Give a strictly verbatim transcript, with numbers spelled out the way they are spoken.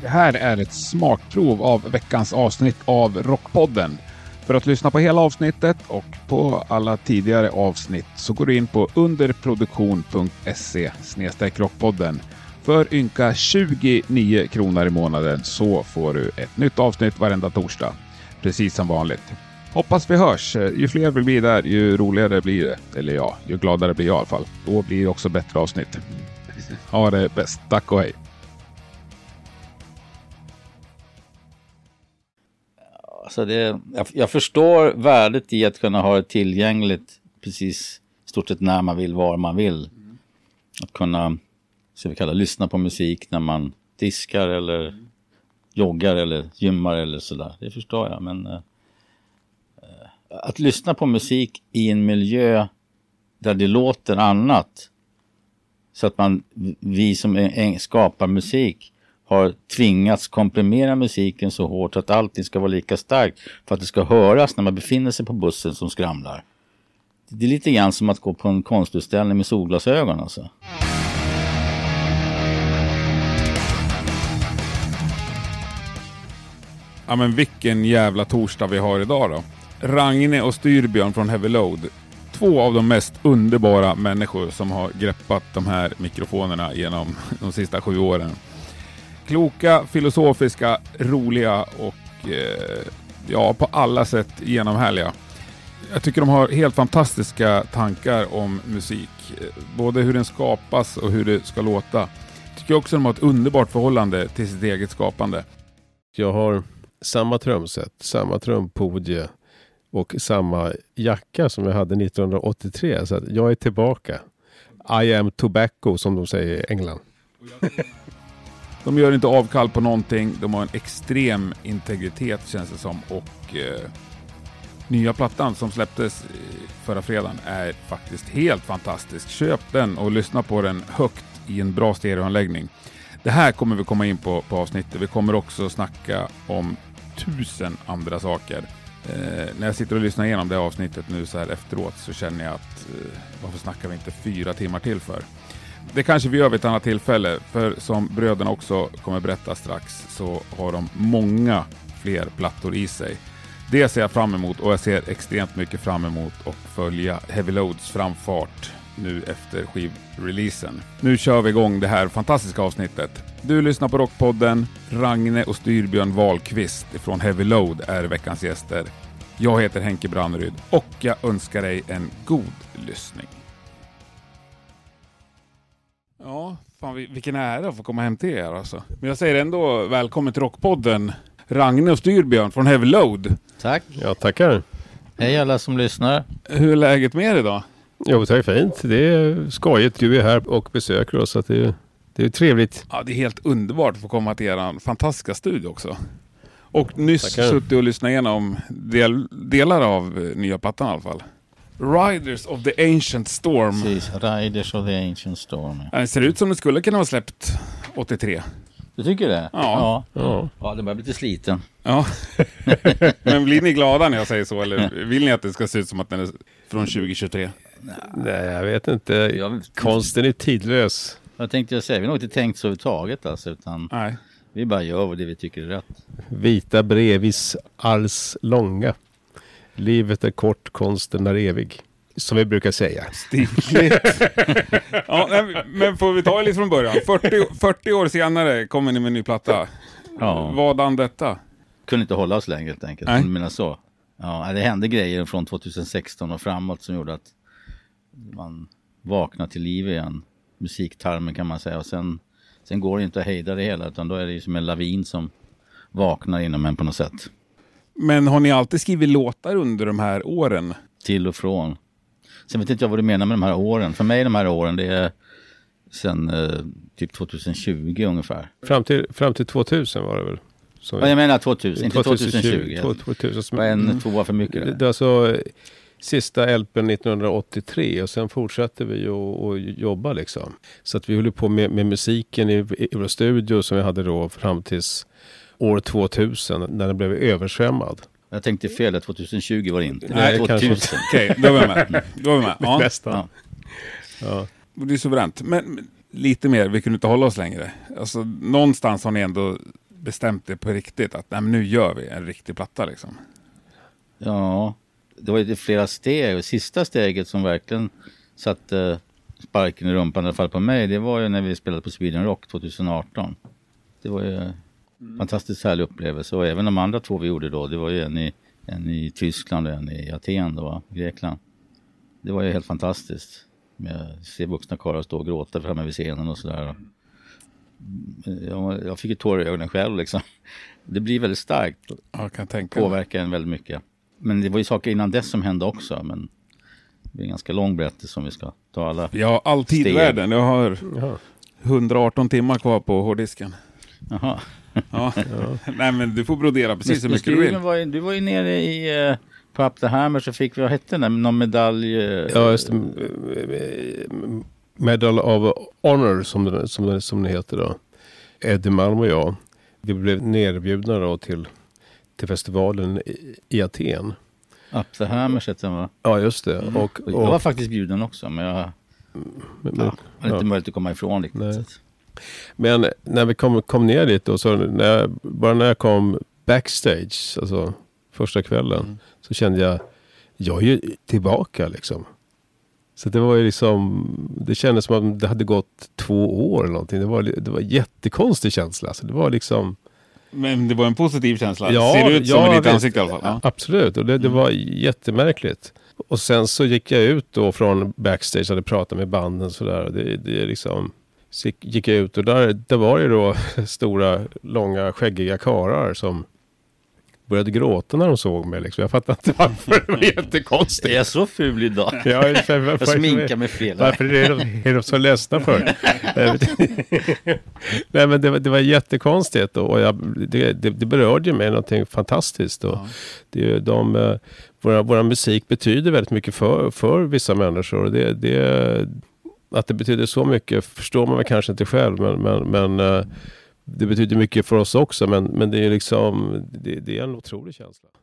Det här är ett smakprov av veckans avsnitt av Rockpodden. För att lyssna på hela avsnittet och på alla tidigare avsnitt så går du in på underproduktion punkt se snedstreck rockpodden. För ynka tjugonio kronor i månaden så får du ett nytt avsnitt varenda torsdag. Precis som vanligt. Hoppas vi hörs. Ju fler vi blir där, ju roligare blir det. Eller ja, ju gladare blir jag i alla fall. Då blir det också bättre avsnitt. Ha det bäst. Tack och hej. Alltså det, jag, jag förstår värdet i att kunna ha det tillgängligt precis stort sett när man vill, var man vill. Mm. Att kunna, så vi kallar, lyssna på musik när man diskar eller mm. joggar eller gymmar eller sådär. Det förstår jag, men eh, att lyssna på musik i en miljö där det låter annat, så att man, vi som är, skapar musik har tvingats komprimera musiken så hårt att allting ska vara lika starkt för att det ska höras när man befinner sig på bussen som skramlar. Det är lite grann som att gå på en konstutställning med solglasögon alltså. Ja, men vilken jävla torsdag vi har idag då. Ragne och Styrbjörn från Heavy Load. Två av de mest underbara människor som har greppat de här mikrofonerna genom de sista sju åren. Kloka, filosofiska, roliga och eh, ja, på alla sätt genomhärliga. Jag tycker de har helt fantastiska tankar om musik. Både hur den skapas och hur det ska låta. Jag tycker också de har ett underbart förhållande till sitt eget skapande. Jag har samma trumset, samma trumpodie och samma jacka som jag hade nittonhundraåttiotre. Så att jag är tillbaka. I am tobacco, som de säger i England. De gör inte avkall på någonting. De har en extrem integritet, känns det som. Och eh, nya plattan som släpptes förra fredagen är faktiskt helt fantastisk. Köp den och lyssna på den högt i en bra stereoanläggning. Det här kommer vi komma in på på avsnittet. Vi kommer också snacka om tusen andra saker. Eh, när jag sitter och lyssnar igenom det avsnittet nu så här efteråt så känner jag att eh, varför snackar vi inte fyra timmar till för? Det kanske vi gör vid ett annat tillfälle, för som bröderna också kommer berätta strax så har de många fler plattor i sig. Det ser jag fram emot, och jag ser extremt mycket fram emot att följa Heavy Loads framfart nu efter skivreleasen. Nu kör vi igång det här fantastiska avsnittet. Du lyssnar på Rockpodden. Ragne och Styrbjörn Wahlqvist från Heavy Load är veckans gäster. Jag heter Henke Branneryd och jag önskar dig en god lyssning. Ja, fan, vilken ära att få komma hem till er alltså. Men jag säger ändå välkommen till Rockpodden, Ragne och Styrbjörn från Heavy Load. Tack. Ja, tackar. Hej alla som lyssnar. Hur är läget med er idag? Jo, det är fint. Det är skojigt. Du är här och besöker oss, så att det är, det är trevligt. Ja, det är helt underbart att få komma till er fantastiska studio också. Och nyss tackar. Suttit och lyssnat igenom del, delar av nya plattan i alla fall. Riders of the Ancient Storm. Precis, Riders of the Ancient Storm. Ja, det ser ut som det skulle kunna vara släppt åttiotre. Du tycker det? Ja. Ja, ja. ja det börjar bli lite sliten. Ja. Men blir ni glada när jag säger så? Eller vill ni att det ska se ut som att den är från tjugo tjugotre? Nej, jag vet inte. Jag... Konsten är tidlös. Jag tänkte jag säga, vi har nog inte tänkt så överhuvudtaget alltså, utan nej. Vi bara gör det vi tycker är rätt. Vita brevis alls långa. Livet är kort, konsten är evig. Som vi brukar säga. Stiligt. Ja, men får vi ta det lite från början. fyrtio, fyrtio år senare kommer ni med en ny platta. Ja. Vadan detta? Kunde inte hålla oss längre helt enkelt. Nej. Men så. Ja, det hände grejer från tjugohundrasexton och framåt som gjorde att man vaknar till liv igen. Musiktarmen kan man säga. Och sen, sen går det inte att hejda det hela, utan då är det ju som en lavin som vaknar inom en på något sätt. Men har ni alltid skrivit låtar under de här åren? Till och från. Sen vet inte jag vad du menar med de här åren. För mig de här åren, det är sen eh, typ tjugohundratjugo ungefär. Fram till, fram till tvåtusen var det väl? Som ja, jag menar tvåtusen, inte tjugohundratjugo. tvåtusen som en mm. tvåa för mycket. Det, det är alltså sista L P:n nittonhundraåttiotre och sen fortsatte vi att jobba liksom. Så att vi höll på med, med musiken i, i vår studio som vi hade då fram tills år tvåtusen när den blev översvämmad. Jag tänkte fel, att tjugohundratjugo var det inte. Nej, tvåtusen. Okej, okay, då var vi med. Då var vi med. Ja. Nästan. Ja. Ja. Det är suveränt. Men, men lite mer, vi kunde inte hålla oss längre. Alltså, någonstans har ni ändå bestämt det på riktigt? Att nej, men nu gör vi en riktig platta liksom. Ja, det var ju flera steg. Och sista steget som verkligen satte sparken i rumpan i alla fall på mig, det var ju när vi spelade på Sweden Rock tjugoarton. Det var ju en mm. fantastiskt härlig upplevelse. Och även de andra två vi gjorde då, det var ju en i, en i Tyskland och en i Aten då, Grekland. Det var ju helt fantastiskt. Med se vuxna karlar stå och gråta framme vid scenen och sådär. Jag, jag fick ju tårar i ögonen själv liksom. Det blir väldigt starkt. Jag kan tänka. Påverkar en väldigt mycket. Men det var ju saker innan dess som hände också. Men det är en ganska lång berättelse som vi ska ta alla. Jag har alltid i världen. Jag har hundraarton timmar kvar på hårddisken. Jaha. Ja. Ja. Nej men du får brodera precis hur mycket du vill. Var ju, du var ju nere i uh, på Up the Hammer, så fick vi, vad hette den? Någon medalj? Uh, ja, just det. Medal of Honor som det, som det, som det heter då. Eddie Malm och jag. Vi blev nerbjudna då till, till festivalen i, i Aten. Up the Hammer hette den, va? Ja, just det. Mm. Och, och, jag var faktiskt bjuden också, men jag men, ja, hade ja. inte möjlighet att komma ifrån riktigt. Nej. Men när vi kom, kom ner dit då, så när jag, bara när jag kom backstage, alltså första kvällen, mm. så kände jag, jag är ju tillbaka liksom. Så det var ju liksom, det kändes som att det hade gått två år eller någonting. Det var, det var en jättekonstig känsla. Alltså det var liksom... Men det var en positiv känsla. Ja, ser det ut som ja, i ditt vet, ansikte i alla fall? Ja. Absolut, och det, det var jättemärkligt. Och sen så gick jag ut då från backstage och hade pratat med banden och sådär. Det, det liksom... Så gick jag ut och där, där var det då stora, långa, skäggiga karar som började gråta när de såg mig. Liksom. Jag fattar inte varför. Det var jättekonstigt. Jag är så ful idag. Ja, jag, jag, jag sminkar mig fel. Varför är de, är de så ledsna för? Nej, men det var, det var jättekonstigt. Och jag, det, det, det berörde mig någonting fantastiskt. Och ja. det, de, våra, våra musik betyder väldigt mycket för, för vissa människor. Och det... det att det betyder så mycket förstår man väl kanske inte själv, men, men, men uh, det betyder mycket för oss också, men, men det är liksom det, det är en otrolig känsla.